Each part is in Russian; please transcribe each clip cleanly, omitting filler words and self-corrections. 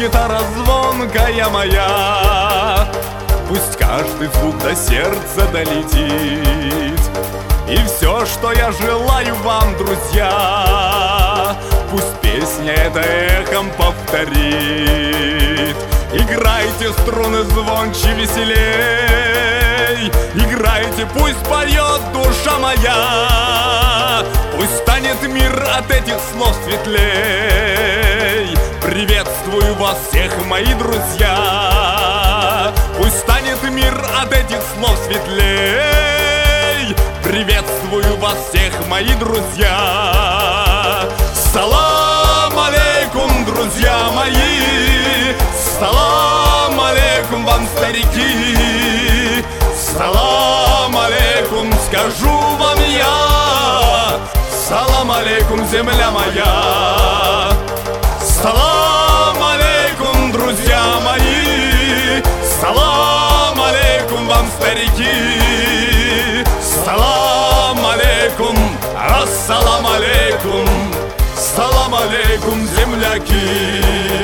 гитара звонкая моя, пусть каждый звук до сердца долетит. И все, что я желаю вам, друзья, пусть песня это эхом повторит. Играйте струны звонче, веселей, играйте, пусть поет душа моя, пусть станет мир от этих слов светлей. Приветствую вас всех, мои друзья, пусть станет мир от этих слов светлей. Приветствую вас всех, мои друзья. Салам алейкум, друзья мои. Салам алейкум вам, старики. Салам алейкум, скажу вам я. Салам алейкум, земля моя. Салам алейкум, друзья мои. Салам алейкум вам, старики. Салам алейкум, ассалам алейкум. Салам алейкум, земляки.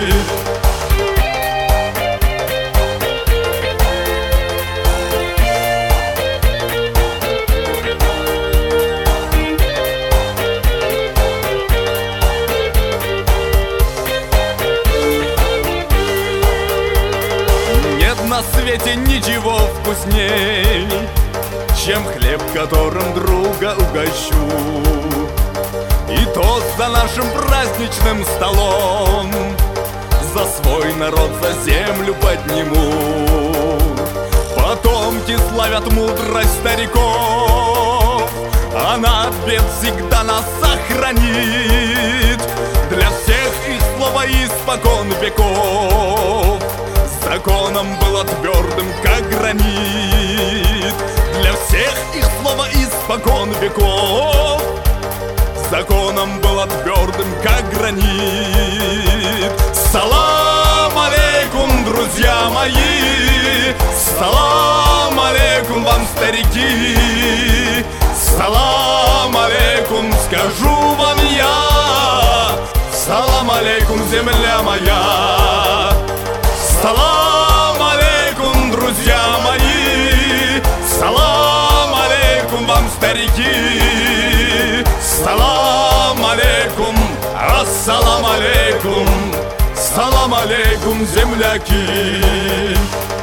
На свете ничего вкусней, чем хлеб, которым друга угощу. И тост за нашим праздничным столом, за свой народ, за землю подниму. Потомки славят мудрость стариков, она от бед всегда нас сохранит. Для всех их слово испокон веков законом было твердым, как гранит. Для всех их слово испокон веков законом было твердым, как гранит. Салам алейкум, друзья мои. Салам алейкум вам, старики. Салам алейкум, скажу вам я. Салам алейкум, земля моя. Салам алейкум, друзья мои. Салам алейкум вам, старики. Салам алейкум, ассалам алейкум. Салам алейкум, земляки.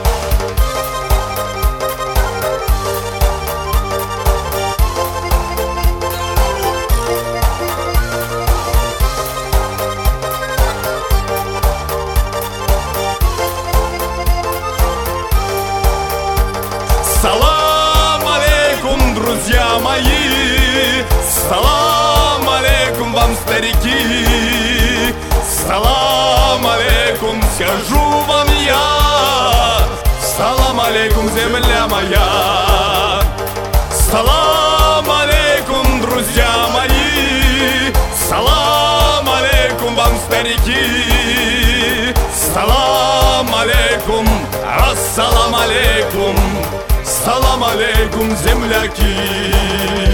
Салам алейкум, друзья мои. Салам алейкум вам, старики. Салам алейкум, скажу вам я. Салам алейкум, земля моя. Салам алейкум, друзья мои. Салам алейкум вам, старики. Салам алейкум, ассалам алейкум. Салам алейкум, земляки.